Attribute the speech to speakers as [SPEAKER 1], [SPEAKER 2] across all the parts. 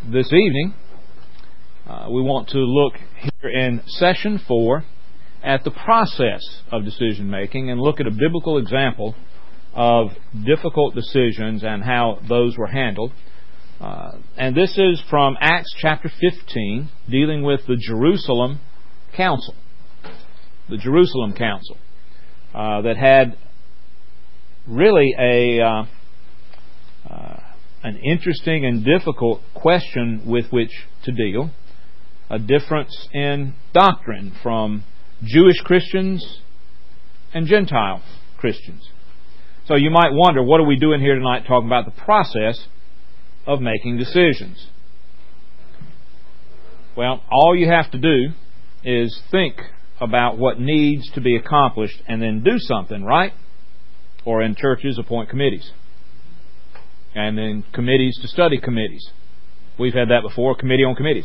[SPEAKER 1] This evening, we want to look here in Session 4 at the process of decision making and look at a biblical example of difficult decisions and how those were handled. And this is from Acts chapter 15, dealing with the Jerusalem Council. The Jerusalem Council that had really an interesting and difficult question with which to deal. A difference in doctrine from Jewish Christians and Gentile Christians. So you might wonder, what are we doing here tonight talking about the process of making decisions? Well, all you have to do is think about what needs to be accomplished and then do something, right? Or in churches, appoint committees. And then committees to study committees. We've had that before, committee on committees.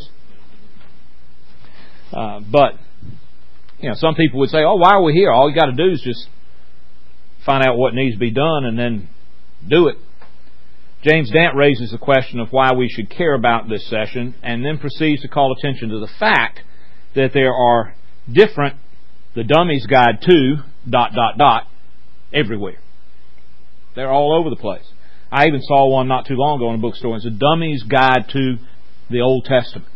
[SPEAKER 1] But some people would say, oh, why are we here? All you got to do is just find out what needs to be done and then do it. James Dant raises the question of why we should care about this session, and then proceeds to call attention to the fact that there are different, the Dummy's Guide to, ... everywhere. They're all over the place. I even saw one not too long ago in a bookstore. It's a Dummy's Guide to the Old Testament.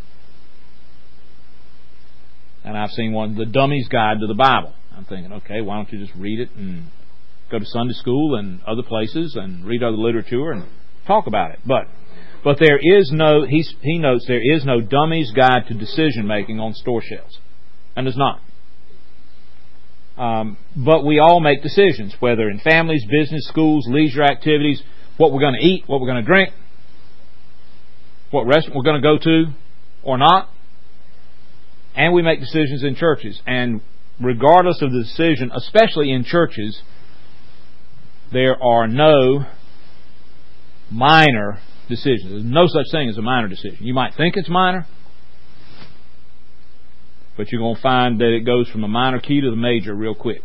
[SPEAKER 1] And I've seen one, the Dummy's Guide to the Bible. I'm thinking, okay, why don't you just read it and go to Sunday school and other places and read other literature and talk about it. But there is no, he notes, there is no Dummy's Guide to decision making on store shelves. And there's not. But we all make decisions, whether in families, business, schools, leisure activities, what we're going to eat, what we're going to drink, what restaurant we're going to go to or not. And we make decisions in churches. And regardless of the decision, especially in churches, there are no minor decisions. There's no such thing as a minor decision. You might think it's minor, but you're going to find that it goes from the minor key to the major real quick.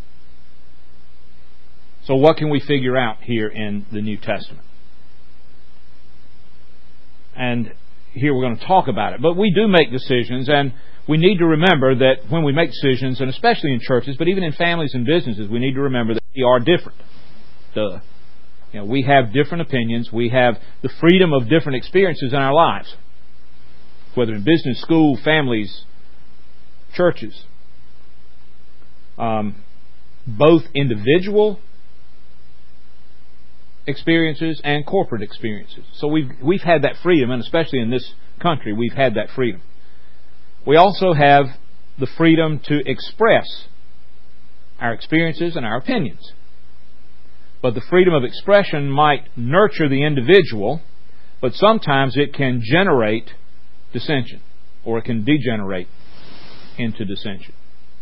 [SPEAKER 1] So what can we figure out here in the New Testament? And here we're going to talk about it. But we do make decisions, and we need to remember that when we make decisions, and especially in churches, but even in families and businesses, we need to remember that we are different. We have different opinions. We have the freedom of different experiences in our lives, whether in business, school, families, churches. Both individual experiences and corporate experiences. So we've had that freedom, and especially in this country, we've had that freedom. We also have the freedom to express our experiences and our opinions. But the freedom of expression might nurture the individual, but sometimes it can generate dissension, or it can degenerate into dissension.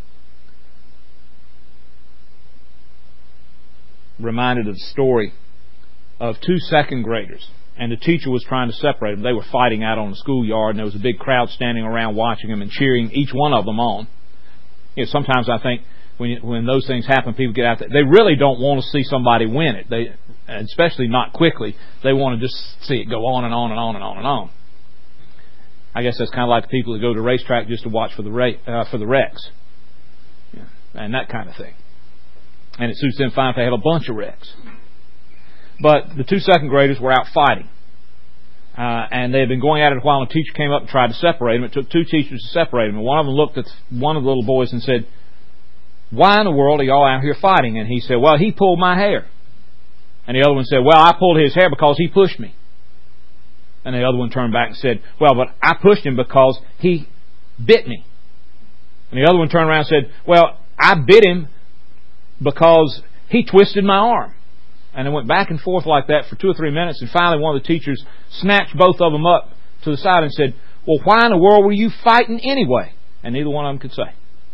[SPEAKER 1] Reminded of the story of two second graders, and the teacher was trying to separate them. They were fighting out on the schoolyard, and there was a big crowd standing around watching them and cheering each one of them on. Sometimes I think when those things happen, people get out there. They really don't want to see somebody win it. Especially not quickly. They want to just see it go on and on and on and on and on. I guess that's kind of like the people that go to the racetrack just to watch for the wrecks, and that kind of thing. And it suits them fine if they have a bunch of wrecks. But the two second graders were out fighting. And they had been going at it a while, and the teacher came up and tried to separate them. It took two teachers to separate them. And one of them looked at one of the little boys and said, "Why in the world are y'all out here fighting?" And he said, "Well, he pulled my hair." And the other one said, "Well, I pulled his hair because he pushed me." And the other one turned back and said, "Well, but I pushed him because he bit me." And the other one turned around and said, "Well, I bit him because he twisted my arm." And it went back and forth like that for 2 or 3 minutes, and finally one of the teachers snatched both of them up to the side and said, "Well, why in the world were you fighting anyway?" And neither one of them could say.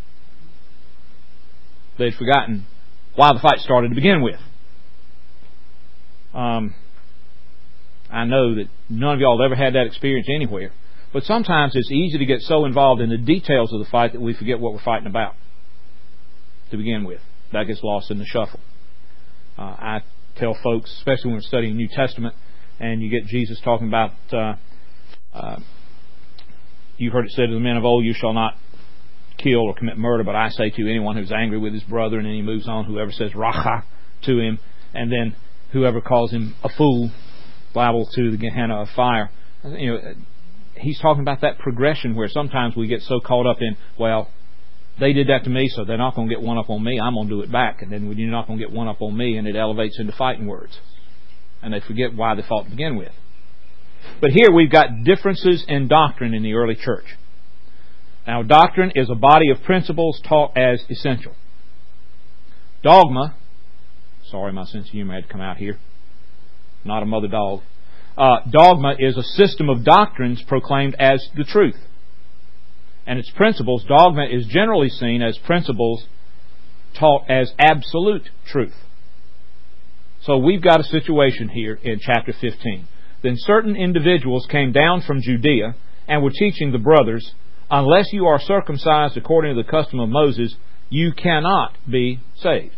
[SPEAKER 1] They'd forgotten why the fight started to begin with. I know that none of y'all have ever had that experience anywhere, but sometimes it's easy to get so involved in the details of the fight that we forget what we're fighting about to begin with. That gets lost in the shuffle. I tell folks, especially when we're studying New Testament, and you get Jesus talking about You heard it said to the men of old, you shall not kill or commit murder, but I say to you, anyone who's angry with his brother, and then he moves on, whoever says racha to him, and then whoever calls him a fool, liable to the Gehenna of fire. He's talking about that progression where sometimes we get so caught up in, well, they did that to me, so they're not going to get one up on me. I'm going to do it back. And then you're not going to get one up on me, and it elevates into fighting words. And they forget why they fought to begin with. But here we've got differences in doctrine in the early church. Now, doctrine is a body of principles taught as essential. Dogma, sorry, my sense of humor had to come out here. Not a mother dog. Dogma is a system of doctrines proclaimed as the truth. And its principles, dogma is generally seen as principles taught as absolute truth. So we've got a situation here in chapter 15. Then certain individuals came down from Judea and were teaching the brothers, unless you are circumcised according to the custom of Moses, you cannot be saved.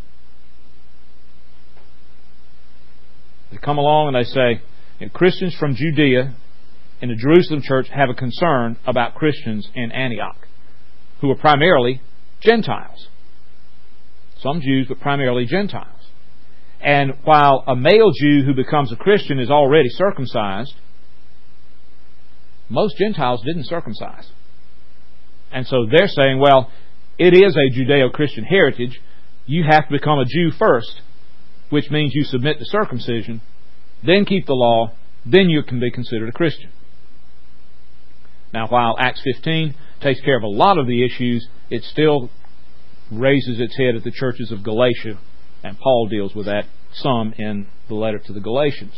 [SPEAKER 1] They come along and they say, Christians from Judea in the Jerusalem church have a concern about Christians in Antioch, who are primarily Gentiles. Some Jews, but primarily Gentiles. And while a male Jew who becomes a Christian is already circumcised, most Gentiles didn't circumcise. And so they're saying, well, it is a Judeo-Christian heritage. You have to become a Jew first, which means you submit to circumcision, then keep the law, then you can be considered a Christian. Now, while Acts 15 takes care of a lot of the issues, it still raises its head at the churches of Galatia, and Paul deals with that some in the letter to the Galatians.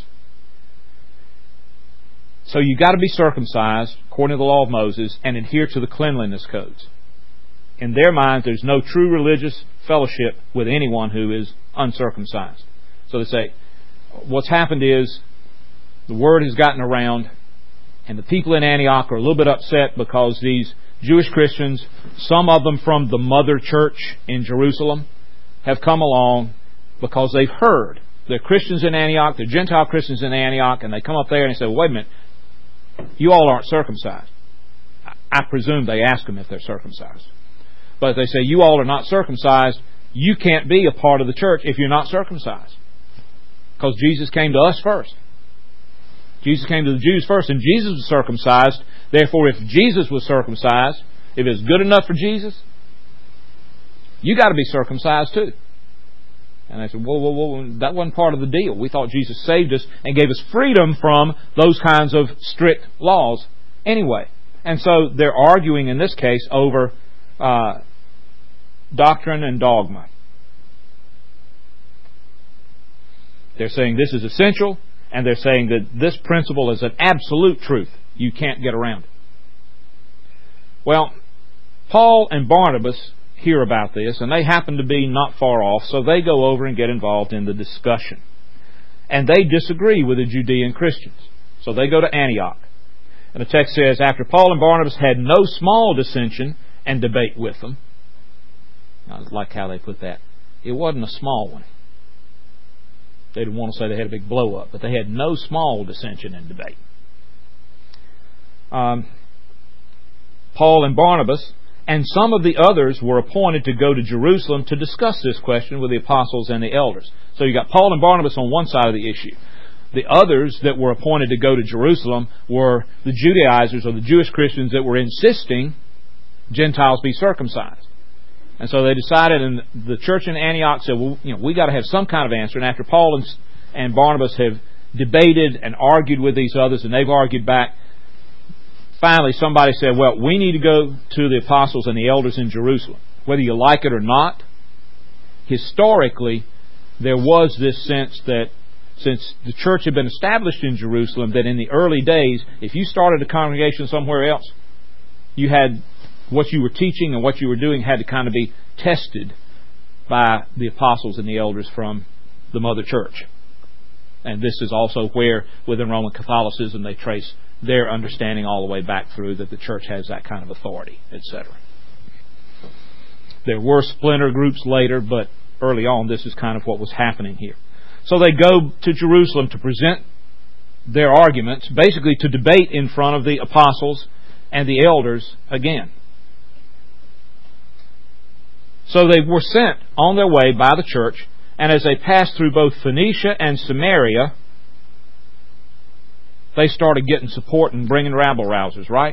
[SPEAKER 1] So you've got to be circumcised according to the law of Moses and adhere to the cleanliness codes. In their minds, there's no true religious fellowship with anyone who is uncircumcised. So they say, what's happened is the word has gotten around, and the people in Antioch are a little bit upset because these Jewish Christians, some of them from the mother church in Jerusalem, have come along because they've heard. They're Christians in Antioch, they're Gentile Christians in Antioch, and they come up there and they say, well, wait a minute, you all aren't circumcised. I presume they ask them if they're circumcised. But they say, you all are not circumcised, you can't be a part of the church if you're not circumcised. Because Jesus came to us first. Jesus came to the Jews first, and Jesus was circumcised. Therefore, if Jesus was circumcised, if it's good enough for Jesus, you got to be circumcised too. And I said, whoa, that wasn't part of the deal. We thought Jesus saved us and gave us freedom from those kinds of strict laws anyway. And so they're arguing in this case over doctrine and dogma. They're saying this is essential, and they're saying that this principle is an absolute truth. You can't get around it. Well, Paul and Barnabas hear about this, and they happen to be not far off, so they go over and get involved in the discussion. And they disagree with the Judean Christians. So they go to Antioch. And the text says, after Paul and Barnabas had no small dissension and debate with them. I like how they put that. It wasn't a small one. They didn't want to say they had a big blow up, but they had no small dissension and debate. Paul and Barnabas and some of the others were appointed to go to Jerusalem to discuss this question with the apostles and the elders. So you got Paul and Barnabas on one side of the issue. The others that were appointed to go to Jerusalem were the Judaizers, or the Jewish Christians that were insisting Gentiles be circumcised. And so they decided, and the church in Antioch said, well, we got to have some kind of answer. And after Paul and Barnabas have debated and argued with these others, and they've argued back, finally somebody said, well, we need to go to the apostles and the elders in Jerusalem. Whether you like it or not, historically, there was this sense that since the church had been established in Jerusalem, that in the early days, if you started a congregation somewhere else, you had what you were teaching and what you were doing had to kind of be tested by the apostles and the elders from the mother church. And this is also where, within Roman Catholicism, they trace their understanding all the way back through that the church has that kind of authority, etc. There were splinter groups later, but early on this is kind of what was happening here. So they go to Jerusalem to present their arguments, basically to debate in front of the apostles and the elders again. So they were sent on their way by the church, and as they passed through both Phoenicia and Samaria, they started getting support and bringing rabble-rousers, right?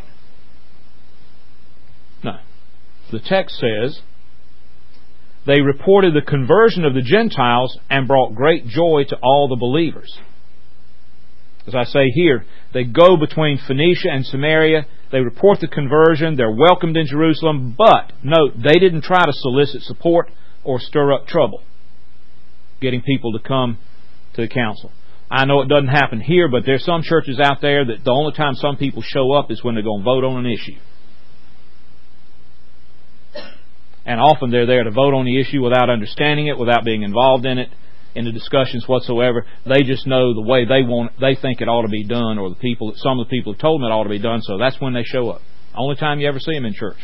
[SPEAKER 1] No. The text says, they reported the conversion of the Gentiles and brought great joy to all the believers. As I say here, they go between Phoenicia and Samaria. They report the conversion. They're welcomed in Jerusalem. But, note, they didn't try to solicit support or stir up trouble, getting people to come to the council. I know it doesn't happen here, but there's some churches out there that the only time some people show up is when they're going to vote on an issue. And often they're there to vote on the issue without understanding it, without being involved in it, in the discussions whatsoever. They just know the way they think it ought to be done, or some of the people have told them it ought to be done, so that's when they show up. Only time you ever see them in church.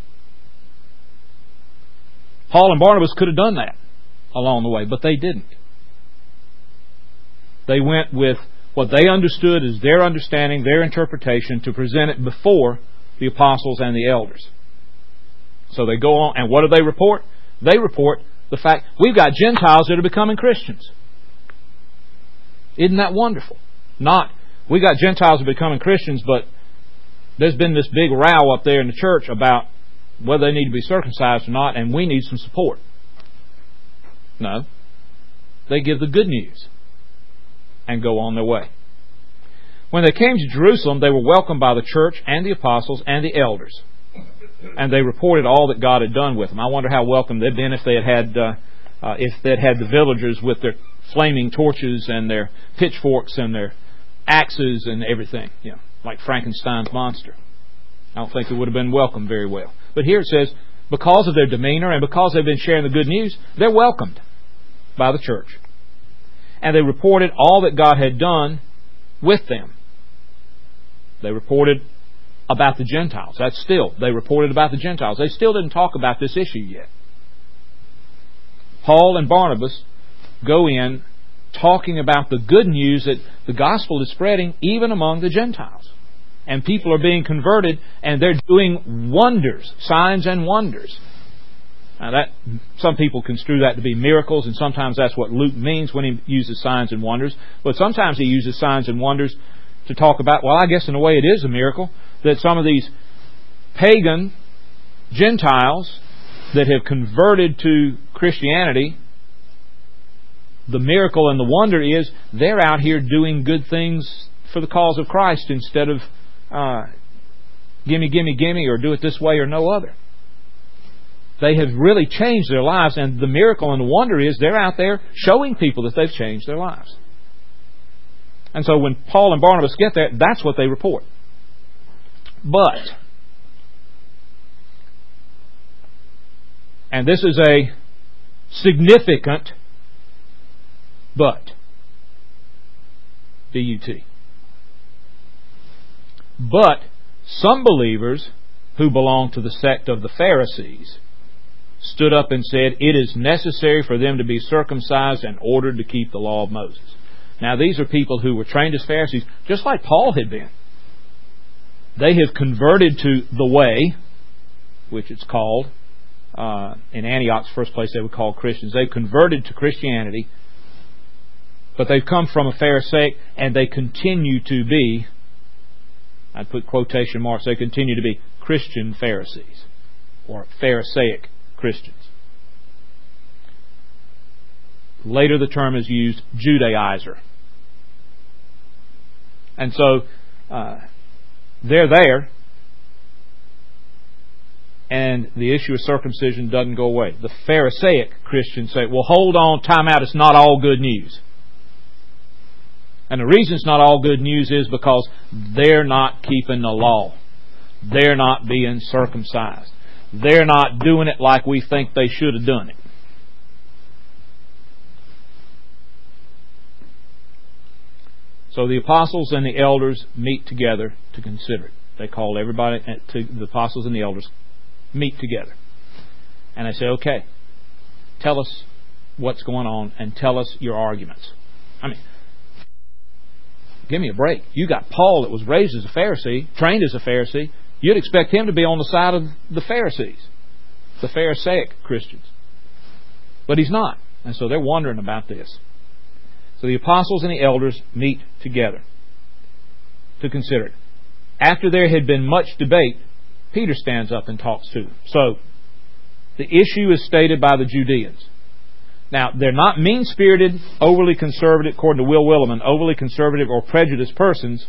[SPEAKER 1] Paul and Barnabas could have done that along the way, but they didn't. They went with what they understood as their understanding, their interpretation, to present it before the apostles and the elders. So they go on, and what do they report? They report the fact, we've got Gentiles that are becoming Christians. Isn't that wonderful? Not, we got Gentiles that are becoming Christians, but there's been this big row up there in the church about whether they need to be circumcised or not, and we need some support. No. They give the good news and go on their way. When they came to Jerusalem, they were welcomed by the church and the apostles and the elders. And they reported all that God had done with them. I wonder how welcome they'd been if they'd had the villagers with their flaming torches and their pitchforks and their axes and everything, like Frankenstein's monster. I don't think they would have been welcomed very well. But here it says, because of their demeanor and because they've been sharing the good news, they're welcomed by the church. And they reported all that God had done with them. They reported about the Gentiles. They reported about the Gentiles. They still didn't talk about this issue yet. Paul and Barnabas go in talking about the good news that the gospel is spreading even among the Gentiles. And people are being converted, and they're doing wonders, signs and wonders. Now some people construe that to be miracles, and sometimes that's what Luke means when he uses signs and wonders. But sometimes he uses signs and wonders to talk about, well, I guess in a way it is a miracle, that some of these pagan Gentiles that have converted to Christianity, the miracle and the wonder is they're out here doing good things for the cause of Christ instead of gimme, gimme, gimme, or do it this way or no other. They have really changed their lives, and the miracle and the wonder is they're out there showing people that they've changed their lives. And so when Paul and Barnabas get there, that's what they report. But, and this is a significant but, B-U-T. But some believers who belong to the sect of the Pharisees stood up and said, it is necessary for them to be circumcised and ordered to keep the law of Moses. Now these are people who were trained as Pharisees, just like Paul had been. They have converted to the way, which it's called. In Antioch's first place they were called Christians. They've converted to Christianity, but they've come from a Pharisaic, and they continue to be, I'd put quotation marks, they continue to be Christian Pharisees, or Pharisaic Christians. Later the term is used, Judaizer. And so they're there, and the issue of circumcision doesn't go away. The Pharisaic Christians say, well, hold on, time out, it's not all good news. And the reason it's not all good news is because they're not keeping the law. They're not being circumcised. They're not doing it like we think they should have done it. So the apostles and the elders meet together to consider it. They call everybody, the apostles and the elders meet together. And they say, okay, tell us what's going on and tell us your arguments. I mean, Give me a break. You got Paul that was raised as a Pharisee, trained as a Pharisee. You'd expect him to be on the side of the Pharisees, the Pharisaic Christians. But he's not. And so they're wondering about this. So the apostles and the elders meet together to consider it. After there had been much debate, Peter stands up and talks to them. So the issue is stated by the Judeans. Now, they're not mean-spirited, overly conservative, according to Will Willimon, overly conservative or prejudiced persons.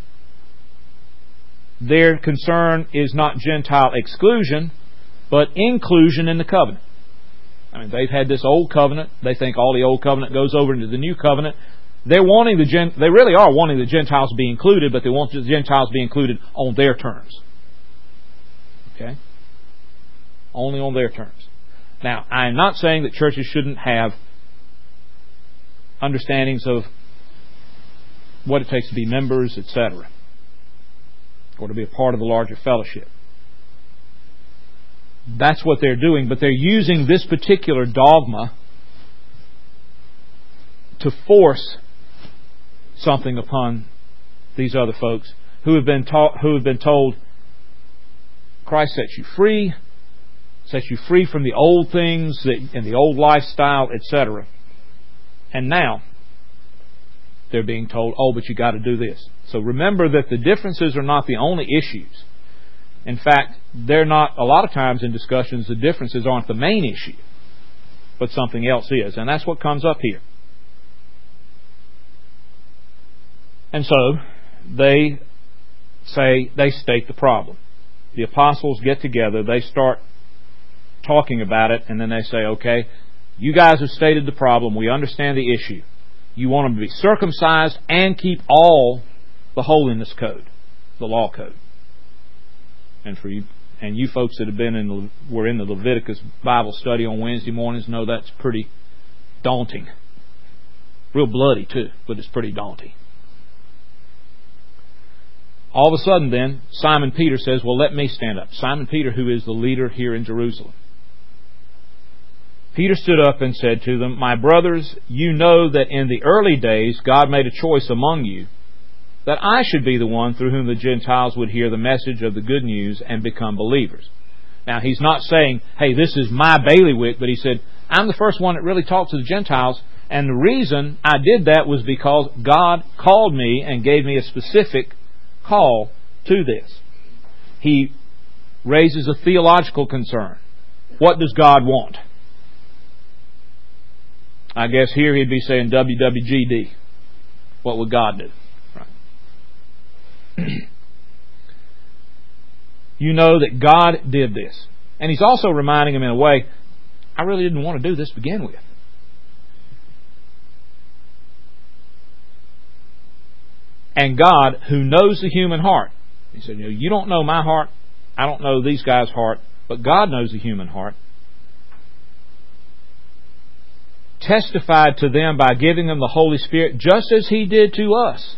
[SPEAKER 1] Their concern is not Gentile exclusion, but inclusion in the covenant. I mean, they've had this old covenant. They think all the old covenant goes over into the new covenant. They really are wanting the Gentiles to be included, but they want the Gentiles to be included on their terms. Okay? Only on their terms. Now, I'm not saying that churches shouldn't have understandings of what it takes to be members, etc., or to be a part of the larger fellowship. That's what they're doing, but they're using this particular dogma to force something upon these other folks who have been told Christ sets you free from the old things and the old lifestyle, etc. And now they're being told, oh, but you got to do this. So remember that the differences are not the only issues. In fact, they're not, a lot of times in discussions, the differences aren't the main issue, but something else is. And that's what comes up here. And so they state the problem. The apostles get together, they start talking about it, and then they say, okay, you guys have stated the problem, we understand the issue. You want them to be circumcised and keep all the holiness code, the law code. And you folks that were in the Leviticus Bible study on Wednesday mornings know that's pretty daunting. Real bloody too, but it's pretty daunting. All of a sudden then, Simon Peter says, well, let me stand up. Simon Peter, who is the leader here in Jerusalem. Peter stood up and said to them, my brothers, you know that in the early days God made a choice among you that I should be the one through whom the Gentiles would hear the message of the good news and become believers. Now, he's not saying, hey, this is my bailiwick, but he said, I'm the first one that really talked to the Gentiles, and the reason I did that was because God called me and gave me a specific call to this. He raises a theological concern. What does God want? I guess here he'd be saying WWGD. What would God do? You know that God did this. And he's also reminding him in a way, I really didn't want to do this to begin with. And God, who knows the human heart, he said, you don't know my heart, I don't know these guys' heart, but God knows the human heart, testified to them by giving them the Holy Spirit just as He did to us.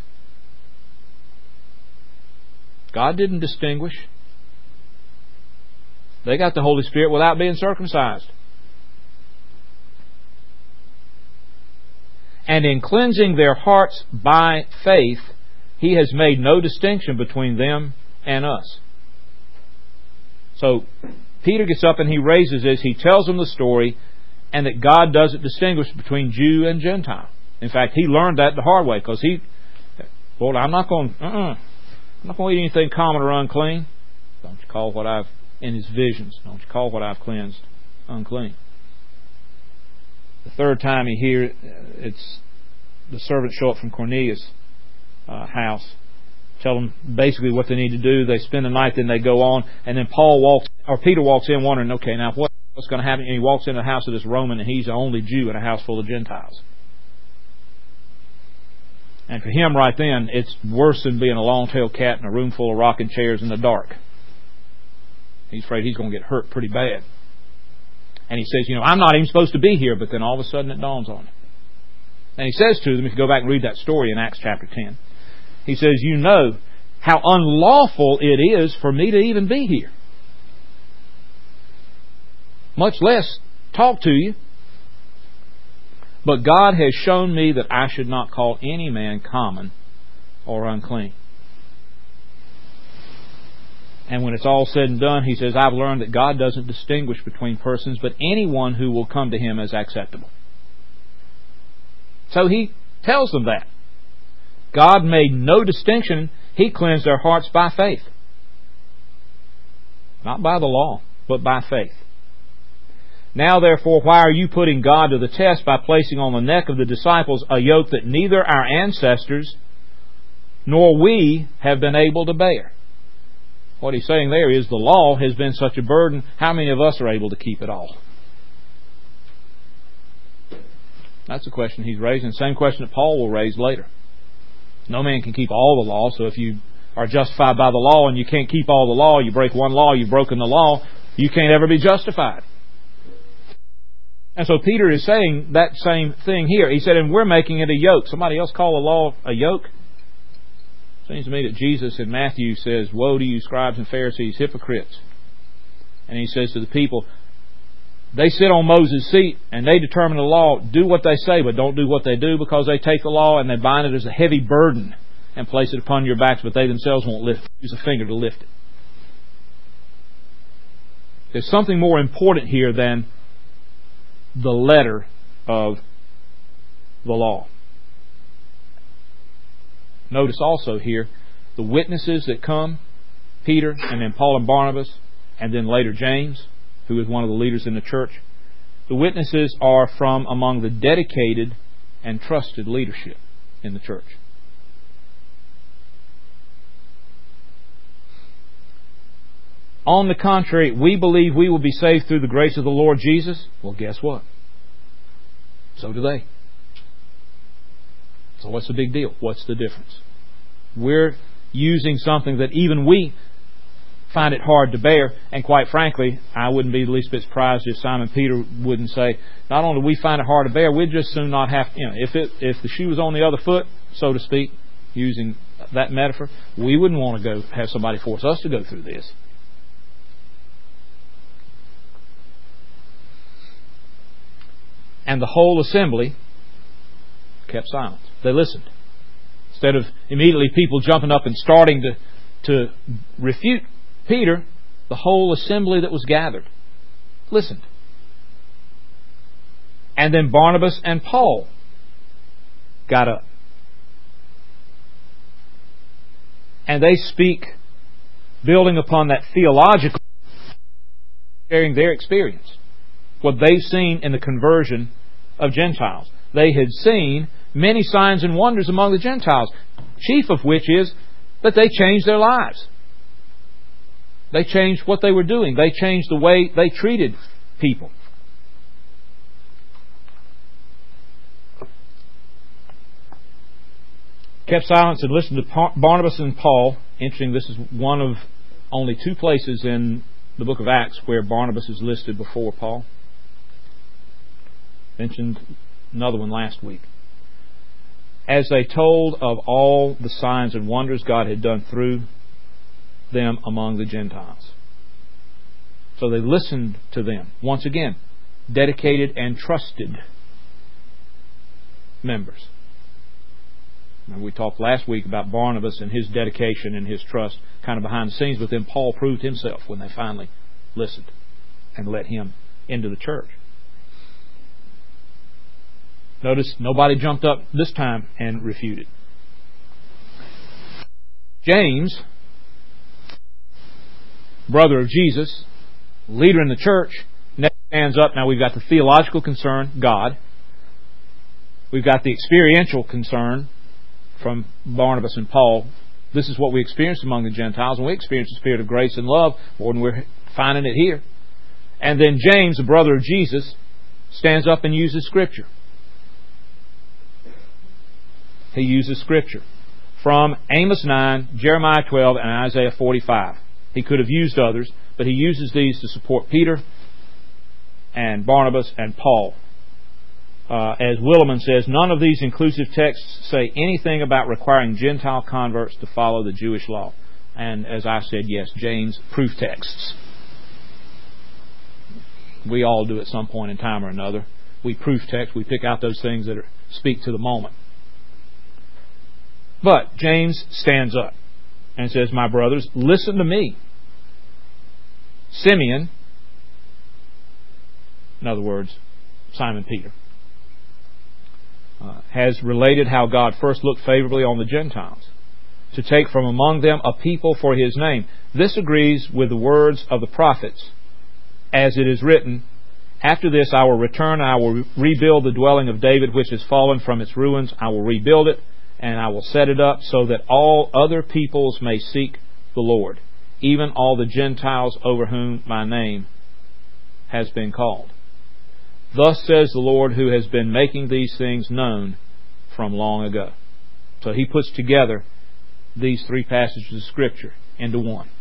[SPEAKER 1] God didn't distinguish. They got the Holy Spirit without being circumcised. And in cleansing their hearts by faith, He has made no distinction between them and us. So Peter gets up and he raises this. He tells them the story, and that God doesn't distinguish between Jew and Gentile. In fact, he learned that the hard way, because Lord, I'm not going to eat anything common or unclean. Don't you call what I've, in his visions, don't you call what I've cleansed unclean. The third time he hears, it's the servants show up from Cornelius' house, tell them basically what they need to do. They spend the night, then they go on, and then Peter walks in wondering, okay, now what's going to happen? And he walks into the house of this Roman, and he's the only Jew in a house full of Gentiles. And for him right then, it's worse than being a long-tailed cat in a room full of rocking chairs in the dark. He's afraid he's going to get hurt pretty bad. And he says, I'm not even supposed to be here, but then all of a sudden it dawns on him. And he says to them, if you go back and read that story in Acts chapter 10, he says, you know how unlawful it is for me to even be here, much less talk to you. But God has shown me that I should not call any man common or unclean. And when it's all said and done, he says, I've learned that God doesn't distinguish between persons, but anyone who will come to Him as acceptable. So he tells them that. God made no distinction. He cleansed their hearts by faith. Not by the law, but by faith. Now therefore, why are you putting God to the test by placing on the neck of the disciples a yoke that neither our ancestors nor we have been able to bear? What he's saying there is the law has been such a burden, how many of us are able to keep it all? That's the question he's raising. Same question that Paul will raise later. No man can keep all the law, so if you are justified by the law and you can't keep all the law, you break one law, you've broken the law, you can't ever be justified. And so Peter is saying that same thing here. He said, and we're making it a yoke. Somebody else call the law a yoke? Seems to me that Jesus in Matthew says, woe to you scribes and Pharisees, hypocrites. And he says to the people, they sit on Moses' seat and they determine the law. Do what they say, but don't do what they do, because they take the law and they bind it as a heavy burden and place it upon your backs, but they themselves won't use a finger to lift it. There's something more important here than the letter of the law. Notice also here the witnesses that come, Peter and then Paul and Barnabas and then later James, who is one of the leaders in the church. The witnesses are from among the dedicated and trusted leadership in the church. On the contrary, we believe we will be saved through the grace of the Lord Jesus. Well, guess what? So do they. So what's the big deal? What's the difference? We're using something that even we find it hard to bear, and quite frankly, I wouldn't be the least bit surprised if Simon Peter wouldn't say, not only do we find it hard to bear, we'd just soon not have, if the shoe was on the other foot, so to speak, using that metaphor, we wouldn't want to go have somebody force us to go through this. And the whole assembly kept silence. They listened. Instead of immediately people jumping up and starting to refute Peter, the whole assembly that was gathered listened. And then Barnabas and Paul got up. And they speak, building upon that theological, sharing their experience. What they've seen in the conversion of Gentiles. They had seen many signs and wonders among the Gentiles, chief of which is that they changed their lives. They changed what they were doing. They changed the way they treated people. Kept silence and listened to Barnabas and Paul. Interesting, this is one of only two places in the book of Acts where Barnabas is listed before Paul. Mentioned another one last week. As they told of all the signs and wonders God had done through them among the Gentiles. So they listened to them. Once again, dedicated and trusted members. Now, we talked last week about Barnabas and his dedication and his trust kind of behind the scenes, but then Paul proved himself when they finally listened and let him into the church. Notice nobody jumped up this time and refuted. James, brother of Jesus, leader in the church, next stands up. Now we've got the theological concern, God. We've got the experiential concern from Barnabas and Paul. This is what we experienced among the Gentiles, and we experienced the spirit of grace and love more than we're finding it here. And then James, the brother of Jesus, stands up and uses Scripture. He uses Scripture from Amos 9, Jeremiah 12, and Isaiah 45. He could have used others, but he uses these to support Peter and Barnabas and Paul. As Williman says, none of these inclusive texts say anything about requiring Gentile converts to follow the Jewish law. And as I said, yes, James proof texts. We all do at some point in time or another. We proof text. We pick out those things that speak to the moment. But James stands up and says, my brothers, listen to me. Simeon, in other words, Simon Peter, has related how God first looked favorably on the Gentiles, to take from among them a people for His name. This agrees with the words of the prophets, as it is written, after this I will return, and I will rebuild the dwelling of David, which has fallen from its ruins. I will rebuild it, and I will set it up, so that all other peoples may seek the Lord, even all the Gentiles over whom my name has been called. Thus says the Lord, who has been making these things known from long ago. So he puts together these three passages of Scripture into one.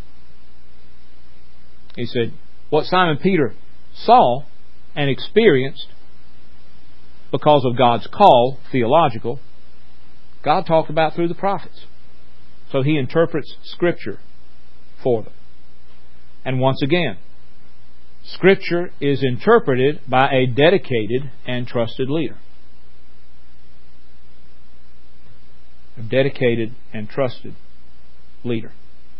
[SPEAKER 1] He said, what Simon Peter saw and experienced because of God's call, theological, God talked about through the prophets. So he interprets Scripture for them. And once again, Scripture is interpreted by a dedicated and trusted leader. A dedicated and trusted leader.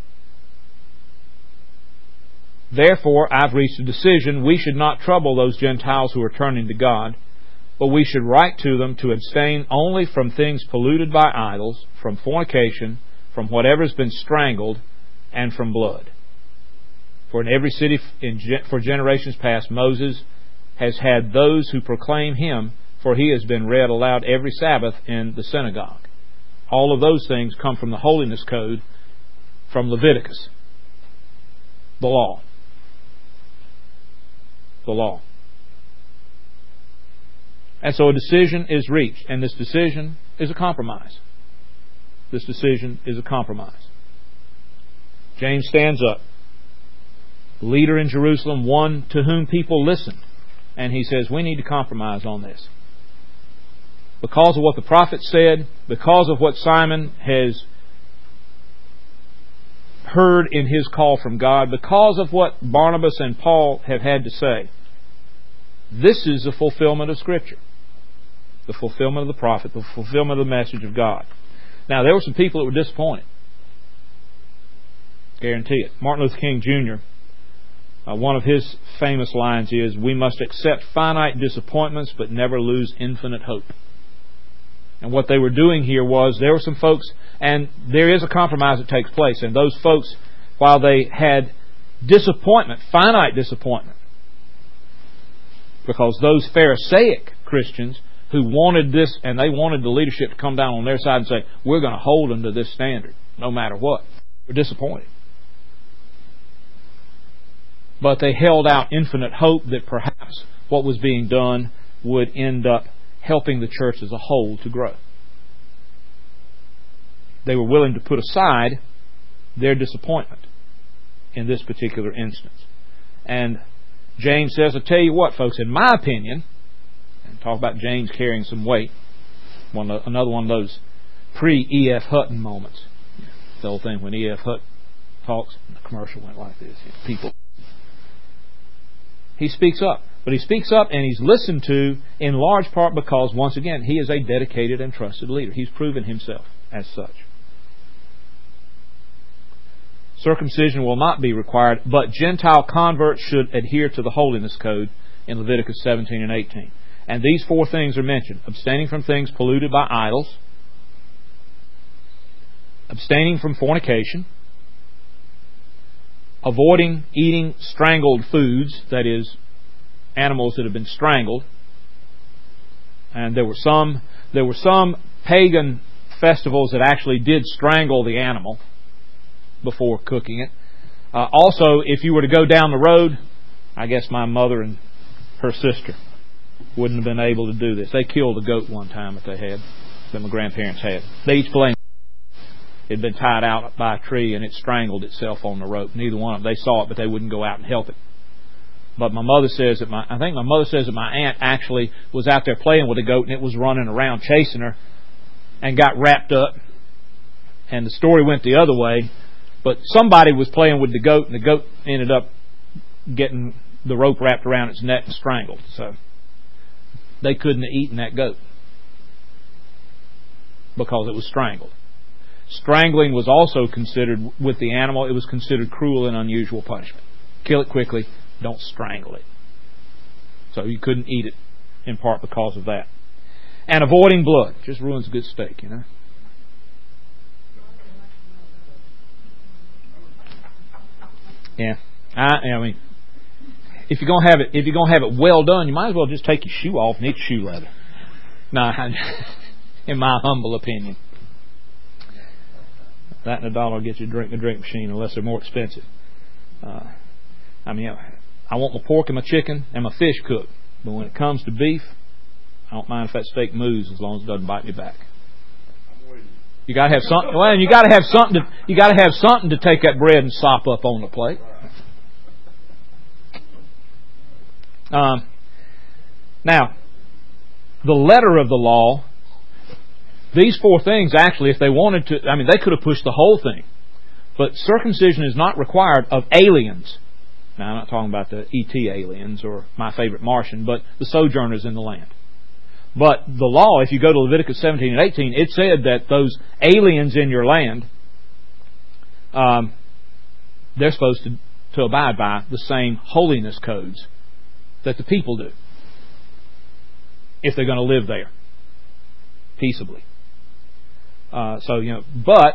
[SPEAKER 1] Therefore, I've reached a decision. We should not trouble those Gentiles who are turning to God, but we should write to them to abstain only from things polluted by idols, from fornication, from whatever has been strangled, and from blood. For in every city for generations past, Moses has had those who proclaim Him, for He has been read aloud every Sabbath in the synagogue. All of those things come from the Holiness Code, from Leviticus. The law. The law. And so a decision is reached, and this decision is a compromise. This decision is a compromise. James stands up, leader in Jerusalem, one to whom people listen, and he says, we need to compromise on this. Because of what the prophet said, because of what Simon has heard in his call from God, because of what Barnabas and Paul have had to say, this is the fulfillment of Scripture. The fulfillment of the prophet, the fulfillment of the message of God. Now, there were some people that were disappointed. Guarantee it. Martin Luther King Jr., one of his famous lines is, we must accept finite disappointments but never lose infinite hope. And what they were doing here was, there were some folks, and there is a compromise that takes place, and those folks, while they had disappointment, finite disappointment, because those Pharisaic Christians who wanted this, and they wanted the leadership to come down on their side and say, we're going to hold them to this standard, no matter what, were disappointed. But they held out infinite hope that perhaps what was being done would end up helping the church as a whole to grow. They were willing to put aside their disappointment in this particular instance. And James says, I tell you what, folks, in my opinion, and talk about James carrying some weight, another one of those pre-E.F. Hutton moments. The old thing when E.F. Hutton talks, and the commercial went like this. People. He speaks up. But he speaks up and he's listened to in large part because, once again, he is a dedicated and trusted leader. He's proven himself as such. Circumcision will not be required, but Gentile converts should adhere to the holiness code in Leviticus 17 and 18. And these four things are mentioned. Abstaining from things polluted by idols. Abstaining from fornication. Avoiding eating strangled foods, that is, animals that have been strangled. And there were some pagan festivals that actually did strangle the animal before cooking it. Also, if you were to go down the road, I guess my mother and her sister wouldn't have been able to do this. They killed a goat one time that my grandparents had. They each blamed it had been tied out by a tree and it strangled itself on the rope. Neither one of them, they saw it, but they wouldn't go out and help it. But my mother says that my aunt actually was out there playing with the goat and it was running around chasing her and got wrapped up. And the story went the other way. But somebody was playing with the goat and the goat ended up getting the rope wrapped around its neck and strangled. So they couldn't have eaten that goat because it was strangled. Strangling was also considered, with the animal, it was considered cruel and unusual punishment. Kill it quickly, don't strangle it. So you couldn't eat it, in part because of that. And avoiding blood just ruins a good steak, you know. Yeah, I mean, if you're gonna have it well done, you might as well just take your shoe off and eat shoe leather. No, in my humble opinion, that and $1 gets you a drink machine, unless they're more expensive. I mean, I want my pork and my chicken and my fish cooked, but when it comes to beef, I don't mind if that steak moves as long as it doesn't bite me back. You got to have something. Well, you got to have something. You got to have something to take that bread and sop up on the plate. Now, the letter of the law. These 4 things, actually, if they wanted to, I mean, they could have pushed the whole thing. But circumcision is not required of aliens. Now, I'm not talking about the E.T. aliens or my favorite Martian, but the sojourners in the land. But the law, if you go to Leviticus 17 and 18, it said that those aliens in your land, they're supposed to abide by the same holiness codes that the people do, if they're going to live there peaceably. But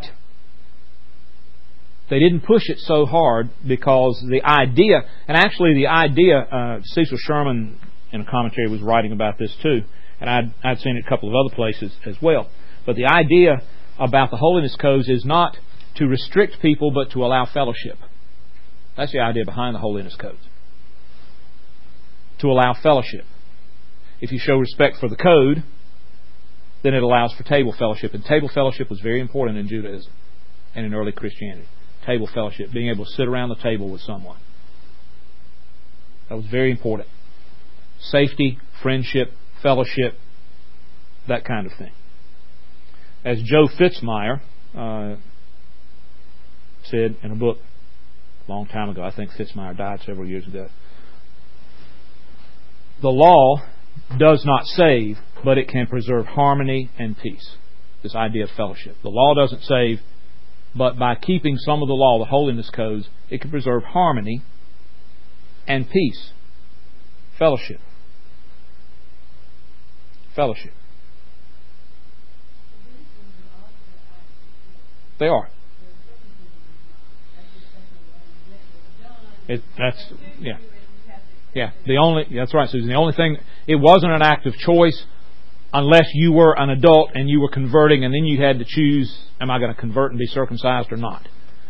[SPEAKER 1] they didn't push it so hard because the idea, Cecil Sherman in a commentary was writing about this too, and I'd seen it a couple of other places as well. But the idea about the holiness codes is not to restrict people, but to allow fellowship. That's the idea behind the holiness codes. To allow fellowship. If you show respect for the code, then it allows for table fellowship. And table fellowship was very important in Judaism and in early Christianity. Table fellowship, being able to sit around the table with someone. That was very important. Safety, friendship, fellowship, that kind of thing. As Joe Fitzmyer said in a book a long time ago, I think Fitzmyer died several years ago, the law does not save, but it can preserve harmony and peace. This idea of fellowship. The law doesn't save, but by keeping some of the law, the holiness codes, it can preserve harmony and peace. Fellowship. Fellowship. They are. That's right, Susan. The only thing, it wasn't an act of choice unless you were an adult and you were converting, and then you had to choose, am I going to convert and be circumcised or not?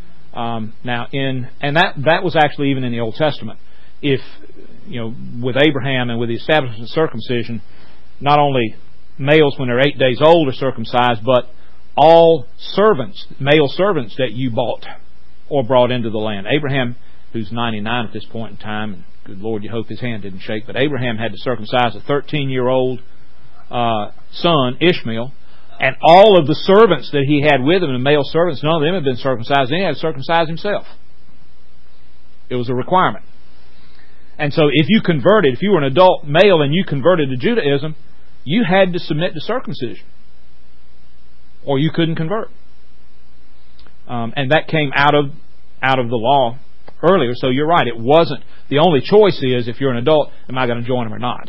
[SPEAKER 1] That was actually even in the Old Testament. If, with Abraham and with the establishment of circumcision, not only males when they're 8 days old are circumcised, but all servants, male servants that you bought or brought into the land. Abraham, who's 99 at this point in time, and good Lord, you hope his hand didn't shake, but Abraham had to circumcise a 13-year-old son, Ishmael, and all of the servants that he had with him, the male servants, none of them had been circumcised, and he had to circumcise himself. It was a requirement. And so if you were an adult male and you converted to Judaism, you had to submit to circumcision, or you couldn't convert. And that came out of the law earlier, so you're right, it wasn't. The only choice is, if you're an adult, am I going to join them or not?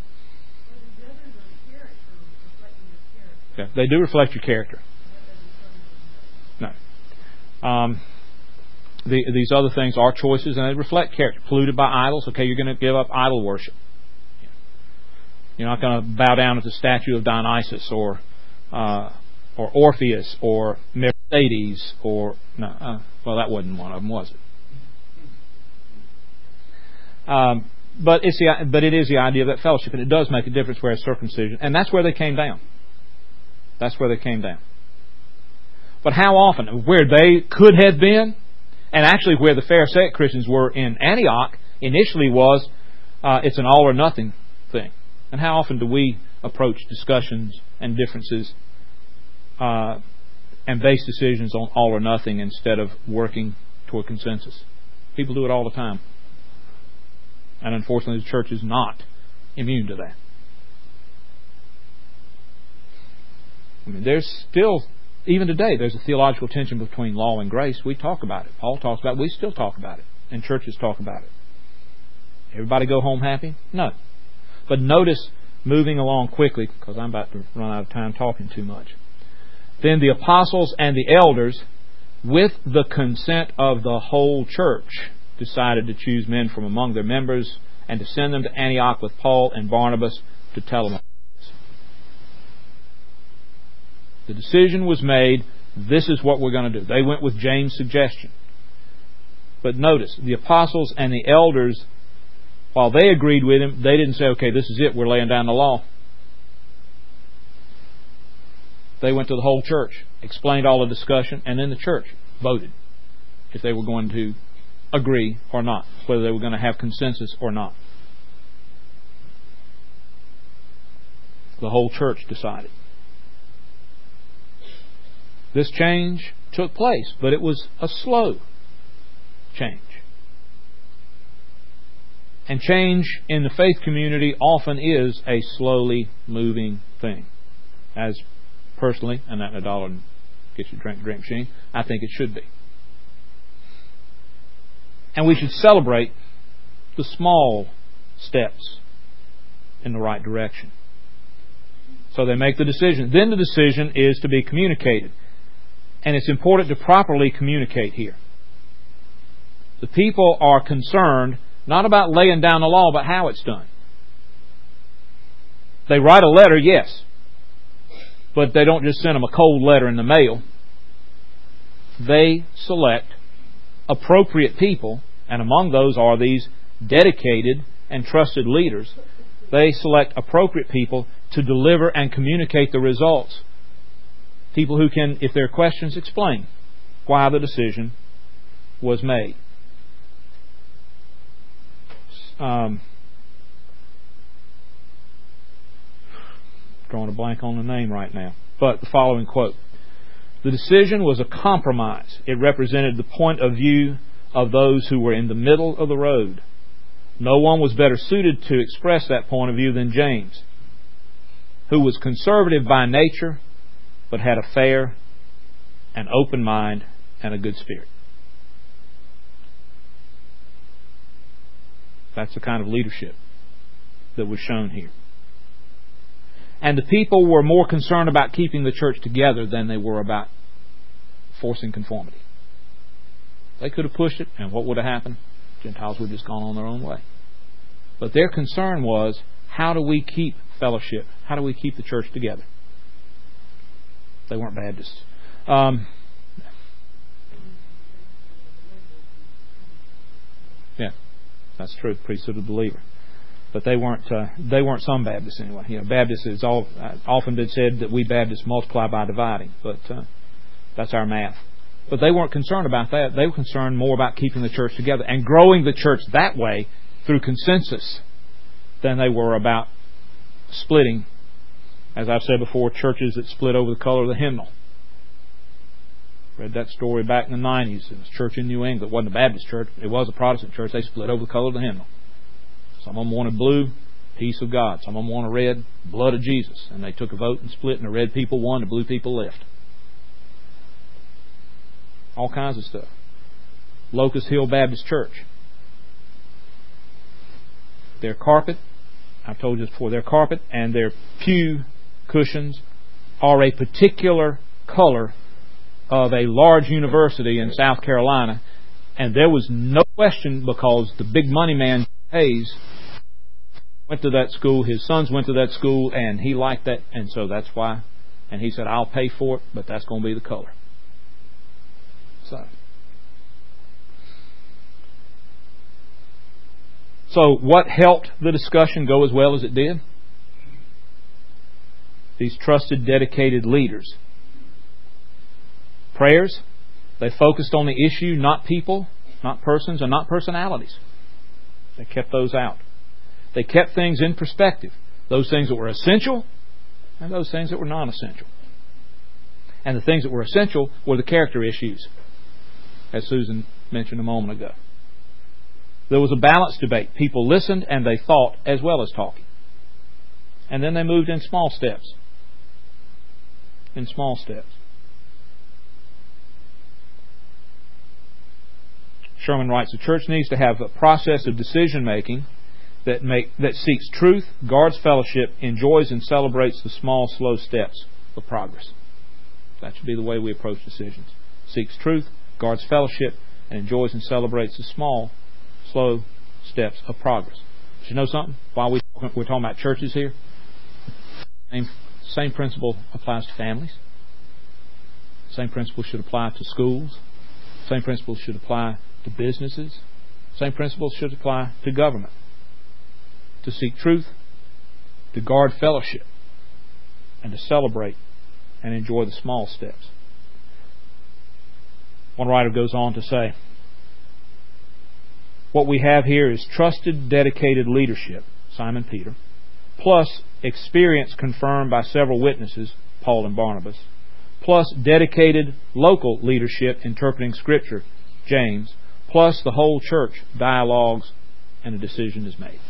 [SPEAKER 1] Okay. They do reflect your character. No. These other things are choices, and they reflect character. Polluted by idols, okay, you're going to give up idol worship. You're not going to bow down at the statue of Dionysus or Orpheus or Mercedes or that wasn't one of them, was it? But it is the idea of that fellowship, and it does make a difference where it's circumcision, and that's where they came down. That's where they came down. But how often? Where they could have been, and actually where the Pharisaic Christians were in Antioch initially was, it's an all or nothing thing. And how often do we approach discussions and differences and base decisions on all or nothing instead of working toward consensus? People do it all the time. And unfortunately the church is not immune to that. I mean, there's still Even today, there's a theological tension between law and grace. We talk about it. Paul talks about it. We still talk about it. And churches talk about it. Everybody go home happy? No. But notice, moving along quickly, because I'm about to run out of time talking too much. Then the apostles and the elders, with the consent of the whole church, decided to choose men from among their members and to send them to Antioch with Paul and Barnabas to tell them. The decision was made, this is what we're going to do. They went with James' suggestion. But notice, the apostles and the elders, while they agreed with him, they didn't say, okay, this is it, we're laying down the law. They went to the whole church, explained all the discussion, and then the church voted if they were going to agree or not, whether they were going to have consensus or not. The whole church decided. This change took place, but it was a slow change. And change in the faith community often is a slowly moving thing. As personally, and that $1 gets you a drink machine, I think it should be. And we should celebrate the small steps in the right direction. So they make the decision. Then the decision is to be communicated. And it's important to properly communicate here. The people are concerned not about laying down the law, but how it's done. They write a letter, yes. But they don't just send them a cold letter in the mail. They select appropriate people, and among those are these dedicated and trusted leaders. They select appropriate people to deliver and communicate the results. People who can, if there are questions, explain why the decision was made. Drawing a blank on the name right now. But the following quote. The decision was a compromise. It represented the point of view of those who were in the middle of the road. No one was better suited to express that point of view than James, who was conservative by nature, but had a fair and open mind and a good spirit. That's the kind of leadership that was shown here. And the people were more concerned about keeping the church together than they were about forcing conformity. They could have pushed it, and what would have happened? Gentiles would have just gone on their own way. But their concern was, how do we keep fellowship? How do we keep the church together? They weren't Baptists. Yeah, that's true. Priesthood of the believer. But they weren't some Baptists anyway. You know, Baptists is often been said that we Baptists multiply by dividing, but that's our math. But they weren't concerned about that. They were concerned more about keeping the church together and growing the church that way through consensus than they were about splitting. As I've said before, churches that split over the color of the hymnal. Read that story back in the 90s. It was a church in New England. It wasn't a Baptist church. It was a Protestant church. They split over the color of the hymnal. Some of them wanted blue, peace of God. Some of them wanted red, blood of Jesus. And they took a vote and split, and the red people won, the blue people left. All kinds of stuff. Locust Hill Baptist Church. Their carpet, I've told you this before, their carpet and their pew cushions are a particular color of a large university in South Carolina. And there was no question, because the big money man, Hayes, went to that school, his sons went to that school, and he liked that, and so that's why. And he said, I'll pay for it, but that's going to be the color. So what helped the discussion go as well as it did? These trusted, dedicated leaders. Prayers, they focused on the issue, not people, not persons, and not personalities. They kept those out. They kept things in perspective. Those things that were essential and those things that were non-essential. And the things that were essential were the character issues, as Susan mentioned a moment ago. There was a balanced debate. People listened and they thought as well as talking. And then they moved in small steps. In small steps. Sherman writes, the church needs to have a process of decision-making that seeks truth, guards fellowship, enjoys and celebrates the small, slow steps of progress. That should be the way we approach decisions. Seeks truth, guards fellowship, and enjoys and celebrates the small, slow steps of progress. But you know something? While we're talking about churches here, same principle applies to families. Same principle should apply to schools. Same principle should apply to businesses. Same principle should apply to government. To seek truth, to guard fellowship, and to celebrate and enjoy the small steps. One writer goes on to say, what we have here is trusted, dedicated leadership, Simon Peter, plus experience confirmed by several witnesses, Paul and Barnabas, plus dedicated local leadership interpreting Scripture, James, plus the whole church, dialogues, and a decision is made.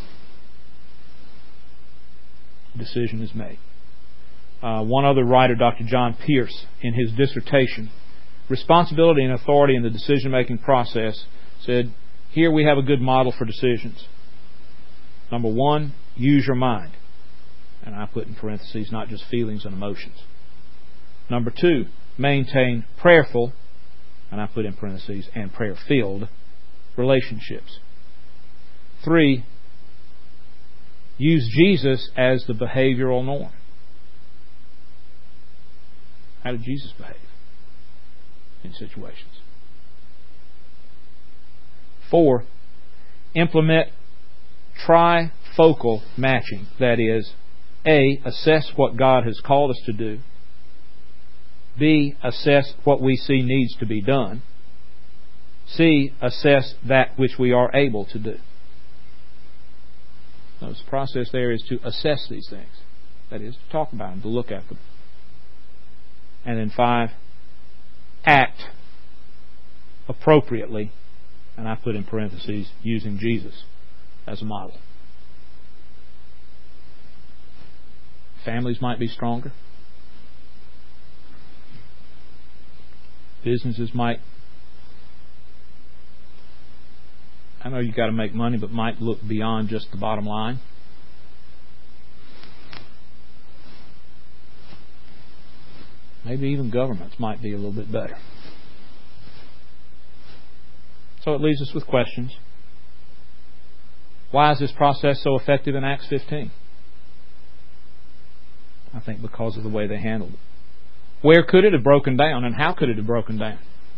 [SPEAKER 1] Decision is made. One other writer, Dr. John Pierce, in his dissertation, Responsibility and Authority in the Decision-Making Process, said, here we have a good model for decisions. Number one, use your mind. And I put in parentheses, not just feelings and emotions. Number two, maintain prayerful, and I put in parentheses, and prayer-filled relationships. 3, use Jesus as the behavioral norm. How did Jesus behave in situations? 4, implement trifocal matching. That is, A, assess what God has called us to do. B, assess what we see needs to be done. C, assess that which we are able to do. So the process there is to assess these things. That is, to talk about them, to look at them. And then 5, act appropriately, and I put in parentheses, using Jesus as a model. Families might be stronger. Businesses might, I know you've got to make money, but might look beyond just the bottom line. Maybe even governments might be a little bit better. So it leaves us with questions. Why is this process so effective in Acts 15? I think because of the way they handled it. Where could it have broken down, and how could it have broken down?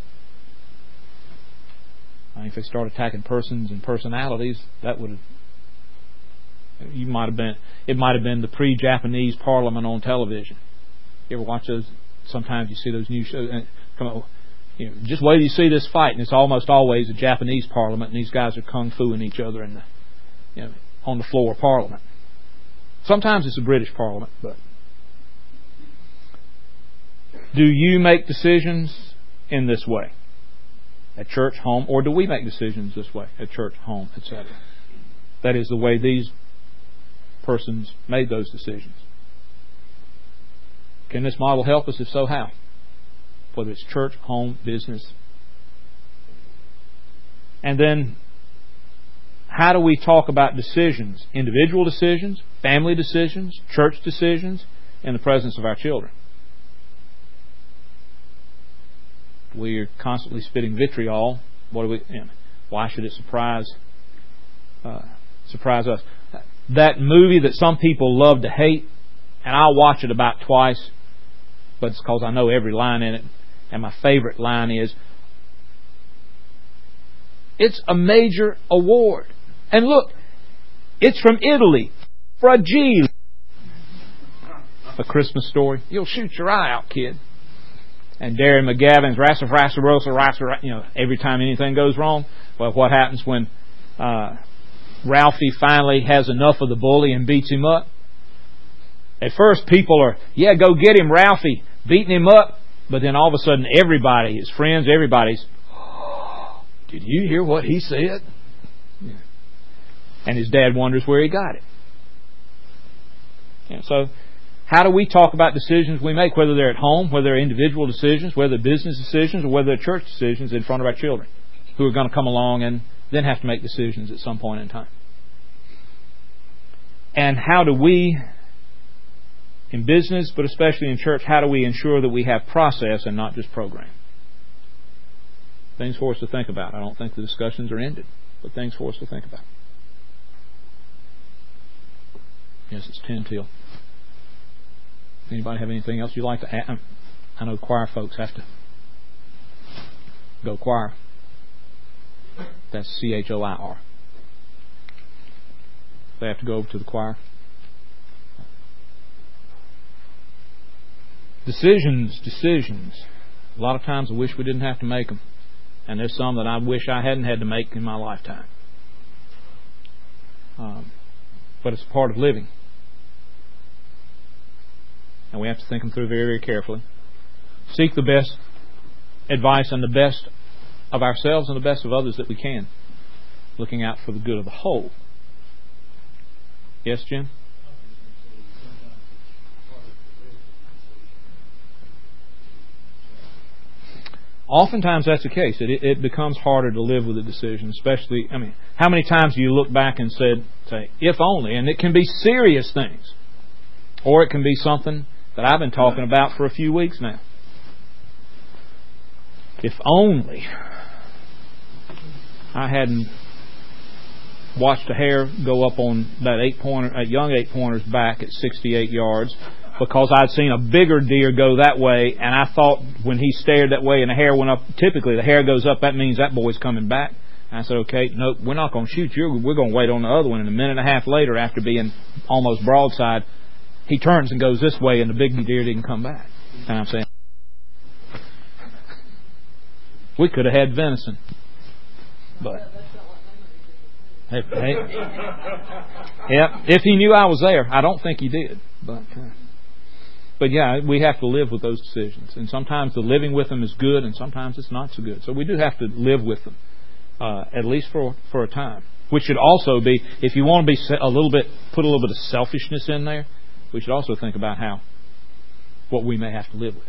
[SPEAKER 1] I think if they start attacking persons and personalities, that would have. It might have been the pre-Japanese Parliament on television. You ever watch those? Sometimes you see those new shows. Come on, just wait till you see this fight, and it's almost always a Japanese Parliament, and these guys are kung fuing each other in the, on the floor of Parliament. Sometimes it's a British Parliament, but. Do you make decisions in this way? At church, home, or do we make decisions this way? At church, home, etc. That is the way these persons made those decisions. Can this model help us? If so, how? Whether it's church, home, business. And then, how do we talk about decisions? Individual decisions, family decisions, church decisions, in the presence of our children. We're constantly spitting vitriol. Why should it surprise us? That movie that some people love to hate, and I'll watch it about twice, but it's because I know every line in it. And my favorite line is, it's a major award. And look, it's from Italy. Fragile. A Christmas Story. You'll shoot your eye out, kid. And Darren McGavin's every time anything goes wrong. Well, what happens when Ralphie finally has enough of the bully and beats him up? At first people are, go get him, Ralphie, beating him up. But then all of a sudden everybody, his friends, everybody's, did you hear what he said? Yeah. And his dad wonders where he got it. So how do we talk about decisions we make, whether they're at home, whether they're individual decisions, whether they're business decisions, or whether they're church decisions in front of our children? who are going to come along and then have to make decisions at some point in time. And how do we, in business, but especially in church, how do we ensure that we have process and not just program? Things for us to think about. I don't think the discussions are ended, but things for us to think about. Yes, it's 10 till. Anybody have anything else you'd like to add? I know choir folks have to go choir. That's CHOIR. They have to go over to the choir. Decisions. A lot of times I wish we didn't have to make them. And there's some that I wish I hadn't had to make in my lifetime. But it's a part of living. And we have to think them through very, very carefully. Seek the best advice and the best of ourselves and the best of others that we can, looking out for the good of the whole. Yes, Jim? Oftentimes that's the case. It becomes harder to live with a decision, especially, how many times do you look back and say, if only, and it can be serious things. Or it can be something that I've been talking about for a few weeks now. If only I hadn't watched a hare go up on that young 8-pointer's back at 68 yards, because I'd seen a bigger deer go that way, and I thought when he stared that way and the hare went up, typically the hare goes up, that means that boy's coming back. And I said, okay, no, we're not going to shoot you. We're going to wait on the other one. And a minute and a half later, after being almost broadside, he turns and goes this way, and the big deer didn't come back. And I'm saying, we could have had venison. But hey, yeah, if he knew I was there, I don't think he did. But yeah, we have to live with those decisions. And sometimes the living with them is good, and sometimes it's not so good. So we do have to live with them, at least for a time. Which should also be, if you want to be put a little bit of selfishness in there, we should also think about what we may have to live with.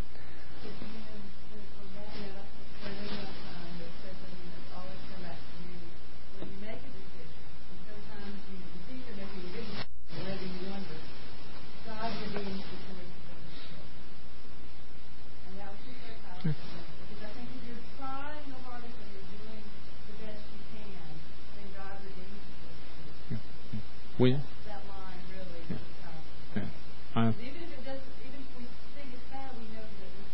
[SPEAKER 1] We, that line really even if it does, even if we think it's bad, we know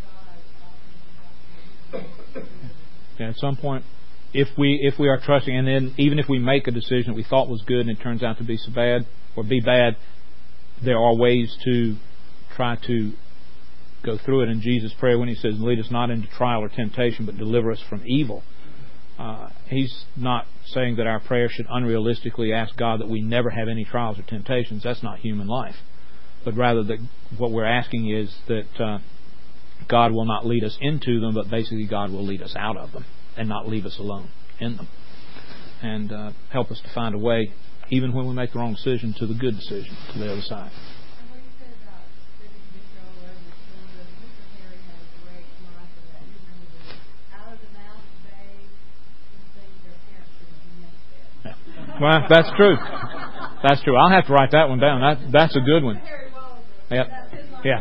[SPEAKER 1] that with God, yeah, at some point, if we are trusting, and then even if we make a decision that we thought was good and it turns out to be bad, there are ways to try to go through it. In Jesus' prayer, when He says, "Lead us not into trial or temptation, but deliver us from evil," He's not saying that our prayer should unrealistically ask God that we never have any trials or temptations. That's not human life. But rather that what we're asking is that God will not lead us into them, but basically God will lead us out of them and not leave us alone in them. And help us to find a way, even when we make the wrong decision, to the good decision, to the other side. Well, that's true. That's true. I'll have to write that one down. That's a good one. Yep. Yeah.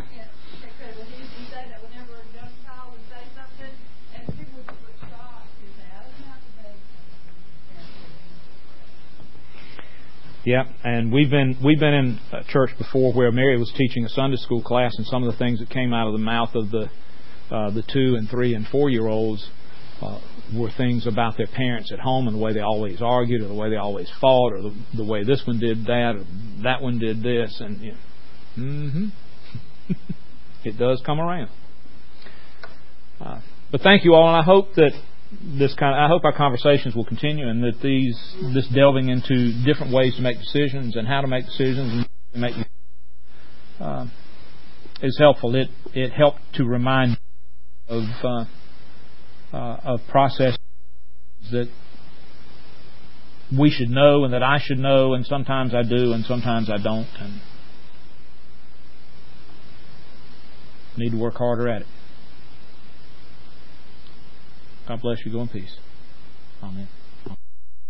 [SPEAKER 1] Yeah, and we've been in a church before where Mary was teaching a Sunday school class, and some of the things that came out of the mouth of the 2 and 3 and 4-year-olds were things about their parents at home and the way they always argued, or the way they always fought, or the way this one did that, or that one did this, and it does come around. But thank you all, and I hope that I hope our conversations will continue, and that this delving into different ways to make decisions and how to make decisions and make is helpful. It helped to remind of processes that we should know and that I should know, and sometimes I do and sometimes I don't, and need to work harder at it. God bless you. Go in peace.